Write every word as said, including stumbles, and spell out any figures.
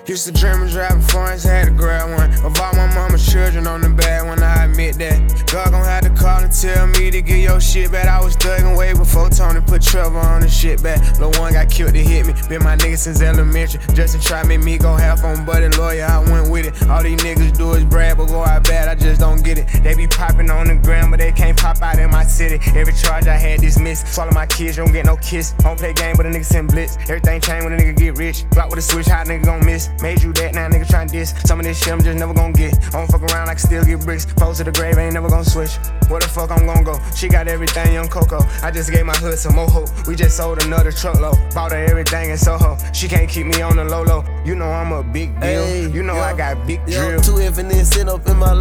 Used to dream of driving foreigns, had to grab one. Of all my mama's children on the bad one, I admit that. God gon' have to call and tell me to get your shit back. I was thuggin' way before Tony put Trevor on the shit back. Lil' one got killed to hit me. Been my nigga since elementary. Just to try make me go half on buddy lawyer, I went with it. All these niggas do is brag, but go out bad, I just don't get it. They be poppin' on the gram, but they can't pop out in my city. Every charge I had dismissed. Swallow my kids, you don't get no kiss. Don't play game, but a nigga send blitz. Everything change when a nigga get rich. Block with a switch, how a nigga gon' miss? Made you that, now nigga tryna diss. Some of this shit I'm just never gon' get. I don't fuck around, I can still get bricks. Post to the grave, ain't never gon' switch. Where the fuck I'm gon' go? She got everything, young Coco. I just gave my hood some more hope. We just sold another truckload. Bought her everything in Soho. She can't keep me on the low low. You know I'm a big deal. Ay, you know yo, I got big yo, drill. Two infinite sit up in my